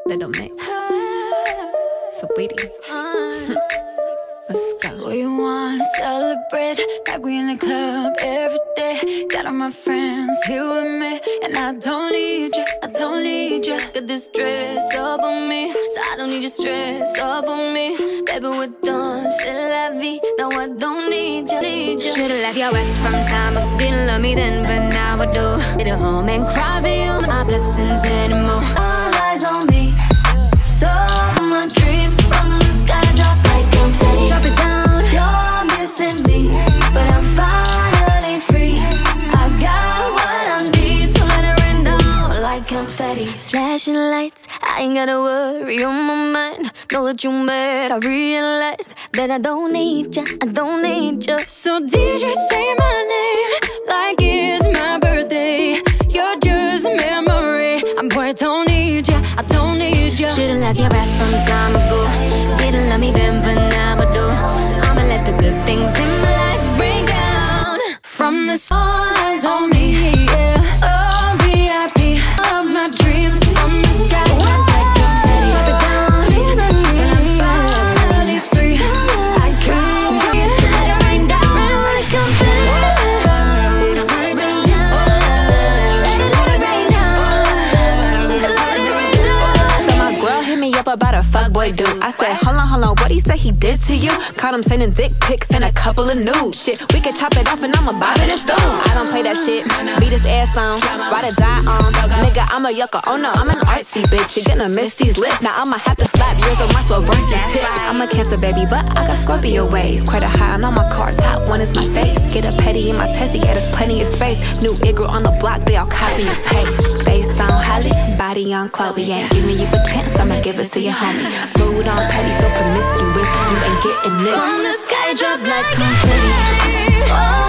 Little Mix. Sweetie. Let's go. We wanna celebrate like we in the club every day. Got all my friends here with me, and I don't need you, I don't need you. Got this dress up on me, so I don't need your stress up on me. Baby, we're done, c'est la vie. No, I don't need you, need you. Should've left your ass from time, but didn't love me then, but now I do. Get home and cry for you, my blessings anymore. All eyes on me, so my dreams from the sky drop like confetti. Drop it down. You're missing me, but I'm finally free. I got what I need to let it rain down like confetti. Flashing lights, I ain't gotta worry on my mind. Know that you mad, I realize that I don't need ya, I don't need ya. So DJ, say my name like it's my birthday. You're just a memory, I don't need ya, I don't need ya. Should've left your ass from time ago. Didn't love me then, but now I do. I'ma let the good things in my life rain down. From the all eyes on me, yeah. Oh, VIP of my dreams from the sky. Like confetti. Drop it down. But I'm finally free. I can't get to let it rain down like confetti. Let it rain down. Let it rain down. So my girl hit me up about a fuckboy dude. I said, hold on, what he say he did to you? Caught him sending dick pics and a couple of nudes. Shit, we could chop it off and I'ma bob in his dude. I don't play that shit, beat his ass on, ride or die on. Nigga, I'm a yucca, oh no, I'm an artsy bitch. You're gonna miss these lips, now I'ma have to slap yours on my Swarovski tips. I'm a Cancer baby, but I got Scorpio waves. Quite a high on all my cards, top one is my face. Get a petty in my testy, yeah, there's plenty of space. New Igor on the block, they all copy and paste. Face on Halle, body on Chloe. Ain't giving you a chance, I'ma give it to your homie. Mood on petty, so promiscuous, you ain't getting this. From the sky drop like confetti. Oh,